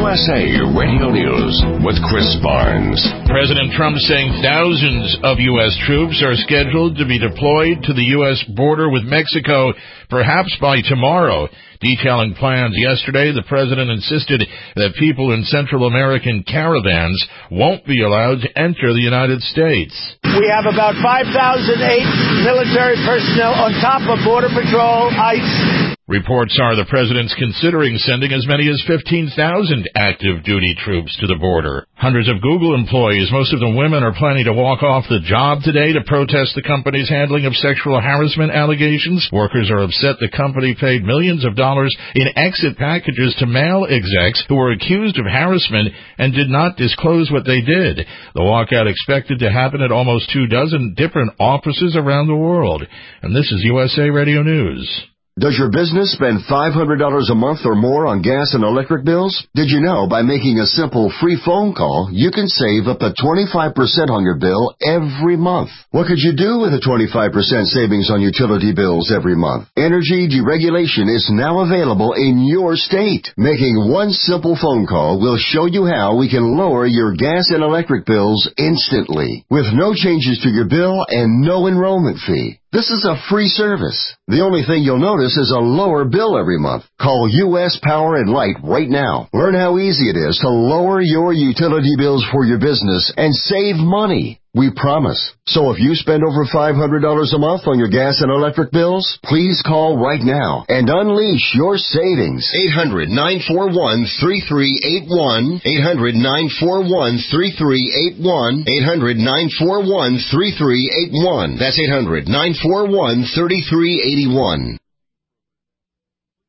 USA Radio News with Chris Barnes. President Trump saying thousands of U.S. troops are scheduled to be deployed to the U.S. border with Mexico, perhaps by tomorrow. Detailing plans yesterday, the president insisted that people in Central American caravans won't be allowed to enter the United States. We have about 5,008 military personnel on top of Border Patrol, ICE. Reports are the president's considering sending as many as 15,000 active duty troops to the border. Hundreds of Google employees, most of them women, are planning to walk off the job today to protest the company's handling of sexual harassment allegations. Workers are upset the company paid millions of dollars in exit packages to male execs who were accused of harassment and did not disclose what they did. The walkout expected to happen at almost 24 different offices around the world. And this is USA Radio News. Does your business spend $500 a month or more on gas and electric bills? Did you know by making a simple free phone call, you can save up to 25% on your bill every month? What could you do with a 25% savings on utility bills every month? Energy deregulation is now available in your state. Making one simple phone call will show you how we can lower your gas and electric bills instantly, with no changes to your bill and no enrollment fee. This is a free service. The only thing you'll notice is a lower bill every month. Call U.S. Power and Light right now. Learn how easy it is to lower your utility bills for your business and save money. We promise. So if you spend over $500 a month on your gas and electric bills, please call right now and unleash your savings. 800-941-3381. 800-941-3381. 800-941-3381. That's 800-941-3381.